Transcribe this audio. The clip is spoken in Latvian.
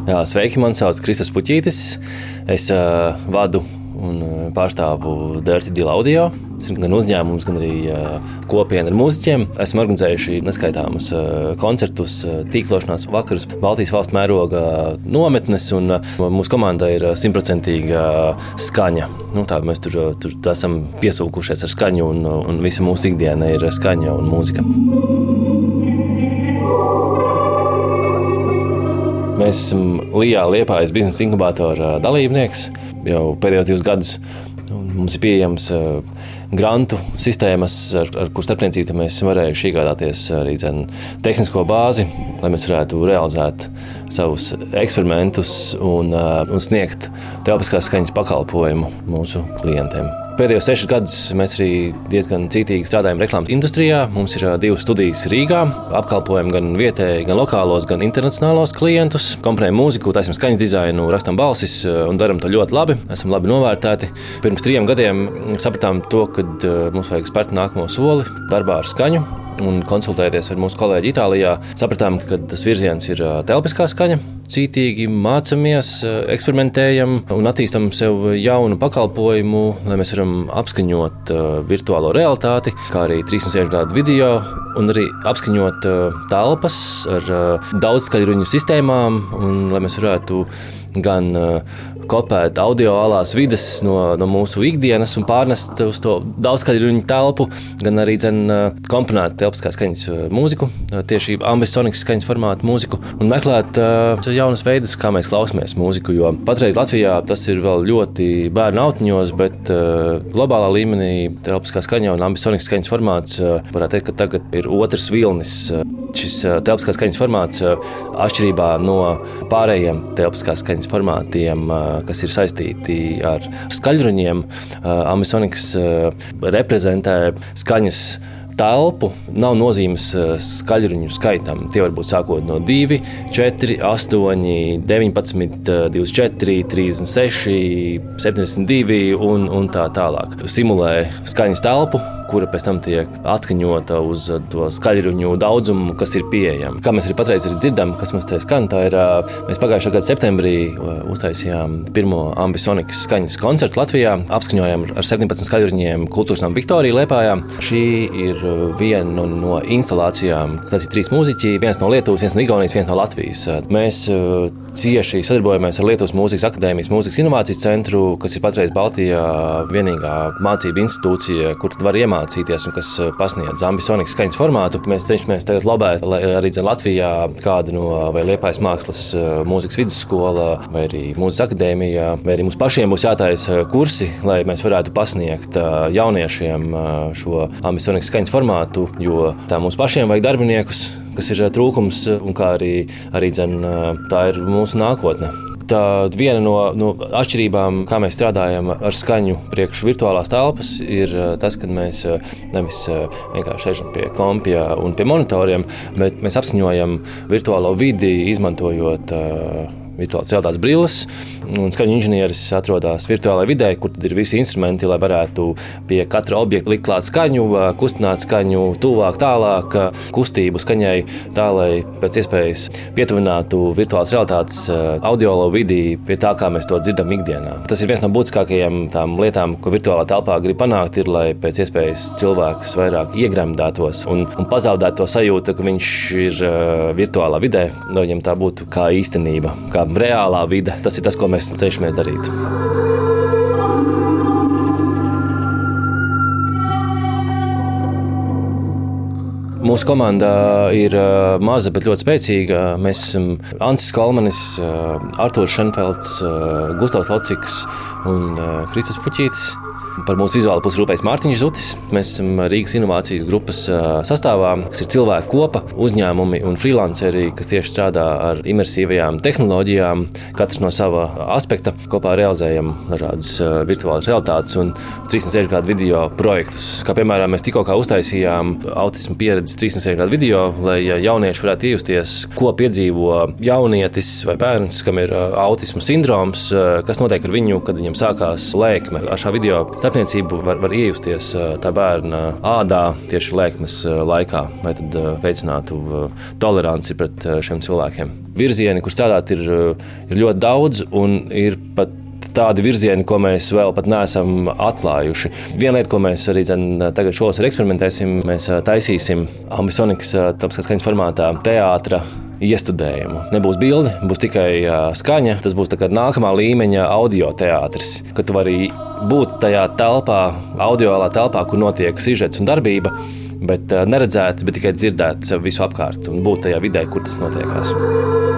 Jā, sveiki, man sauc Kristaps Puķītis. Es vadu un pārstāvu Dirty Deal Audio. Tas ir gan uzņēmums, gan arī kopiena ar mūziķiem. Esam organizējuši neskaitāmus koncertus, tīklošanās vakarus, Baltijas valstu mēroga nometnes, un mūsu komandai ir 100% skaņa. Tā mēs tur esam piesūkušies ar skaņu, un visa mūsu ikdiena ir skaņa un mūzika. Mēs esam Liepājas biznesa inkubātora dalībnieks jau pēdējos 2 gadus. Mums ir pieejams grantu sistēmas, ar kur starpniecību mēs esam varējuši iegādāties arī tehnisko bāzi, lai mēs varētu realizēt savus eksperimentus un sniegt telpiskās skaņas pakalpojumu mūsu klientiem. Pēdējos 6 gadus mēs arī diezgan cītīgi strādājam reklāmas industrijā. Mums ir 2 studijas Rīgā, apkalpojam gan vietēji, gan lokālos, gan internacionālos klientus. Komponējam mūziku, taisam skaņas dizainu, rakstam balsis un daram to ļoti labi. Esam labi novērtēti. Pirms 3 gadiem sapratām to, ka mums vajag spērt nākamo soli darbā ar skaņu. Un konsultējoties ar mūsu kolēģi Itālijā, sapratām, ka tas virziens ir telpiskā skaņa. Cītīgi mācāmies, eksperimentējam un attīstam sev jaunu pakalpojumu, lai mēs varam apskaņot virtuālo realitāti, kā arī 360 grādu video, un arī apskaņot telpas ar daudzskaļruņu sistēmām, un lai mēs varētu gan kopēt audio alās vides no mūsu ikdienas un pārnest uz to daudzskaļruņu telpu, gan arī komponēt telpiskās skaņas mūziku, tieši ambisonikas skaņas formātu mūziku, un meklēt jaunas veidus, kā mēs klausāmies mūziku, jo patreiz Latvijā tas ir vēl ļoti bērnu autiņos, bet globālā līmenī telpiskā skaņa un ambisonikas skaņas formāts varētu teikt, ka tagad ir otrs vilnis. Šis telpiskās skaņas formāts atšķirībā no pārējiem telpiskās skaņas formātiem, kas ir saistīti ar skaļruņiem, ambisonikas reprezentē skaņas telpu, nav nozīmes skaļruņu skaitam. Tie var būt sākot no 2, 4, 8, 19, 24, 36, 72 un tā tālāk. Simulē skaņas telpu, kura pēc tam tiek atskaņota uz to skaļruņu daudzumu, kas ir pieejama. Kā mēs arī patreiz dzirdam, kas mums te skan, tā ir, mēs pagājušā gada septembrī uztaisījām pirmo ambisonikas skaņas koncertu Latvijā, apskaņojām ar 17 skaļruņiem Kultūras nama Viktorija Liepājā. Šī ir viena no instalācijām, tas ir 3 mūziķi, viens no Lietuvas, viens no Igaunijas, viens no Latvijas. Mēs cieši sadarbojamies ar Lietuvas Mūzikas akadēmijas mūzikas inovācijas centru, kas ir patreiz Baltijā vienīgā mācību institūcija, kur tad var iemācīties un kas pasniedz ambisonikas skaņas formātu. Mēs cenšamies tagad lobēt, lai arī Latvijā kāda no vai Liepājas mākslas mūzikas vidusskola, vai arī mūzikas akadēmija, vai arī mums pašiem būs jātaisa kursi, lai mēs varētu pasniegt jauniešiem šo ambisonikas skaņas formātu, jo tā mums pašiem vajag darbiniekus, kas ir trūkums, un kā arī tā ir mūsu nākotne. Tā viena no atšķirībām, kā mēs strādājam ar skaņu priekš virtuālās telpas, ir tas, ka mēs nevis vienkārši sēžam pie kompja un pie monitoriem, bet mēs apskaņojam virtuālo vidi, izmantojot virtuālās realitātes brilles, un skaņu inženieris atrodas virtuālajā vidē, kur tad ir visi instrumenti, lai varētu pie katra objekta likt klāt skaņu, kustināt skaņu tuvāk, tālāk, kustību skaņai, tā, lai pēc iespējas pietuvinātu virtuālās realitātes audiolo vidi pie tā, kā mēs to dzirdam ikdienā. Tas ir viens no būtiskākajiem tām lietām, ko virtuālā telpā grib panākt, ir, lai pēc iespējas cilvēks vairāk iegremdētos un pazaudētu to sajūtu, ka viņš ir virtuālā vidē, lai viņam tā būtu kā īstenība, kā reālā vide. Tas ir tas, ko mēs cenšamies darīt. Mūsu komanda ir maza, bet ļoti spēcīga. Mēs esam Ancis Kolmanis, Artūrs Šenfelds, Gustavs Lociks un Kristaps Puķītis. Par mūsu vizuālo pusi rūpējas Mārtiņš Zutis. Mēs esam Rīgas inovācijas grupas sastāvā, kas ir cilvēku kopa, uzņēmumi un freelanceri, kas tieši strādā ar imersīvajām tehnoloģijām, katrs no sava aspekta. Kopā realizējam dažādas virtuālas realitātes un 360 grādu video projektus. Kā piemēram, mēs tikko uztaisījām autismu pieredzes 360 grādu video, lai jaunieši varētu iejusties, ko piedzīvo jaunietis vai bērns, kam ir autismu sindroms, kas notiek ar viņu, kad viņam sākās lēkme. Ar šā video starpniecību var iejusties tā bērna ādā tieši lēkmes laikā, lai tad veicinātu toleranci pret šiem cilvēkiem. virzieni, kur strādāt, ir ļoti daudz, un ir pat tādi virzieni, ko mēs vēl pat neesam atklājuši. Viena lieta, ko mēs arī tagad šovasar eksperimentēsim, mēs taisīsim Ambisonikas telpiskās skaņas formātā teātra iestudējumu. Nebūs bilde, būs tikai skaņa. Tas būs tā kā nākamā līmeņa audio teātris, ka tu vari būt tajā telpā, audioālā telpā, kur notiek sižets un darbība, bet neredzēts, bet tikai dzirdēts visu apkārt un būt tajā vidē, kur tas notiekās.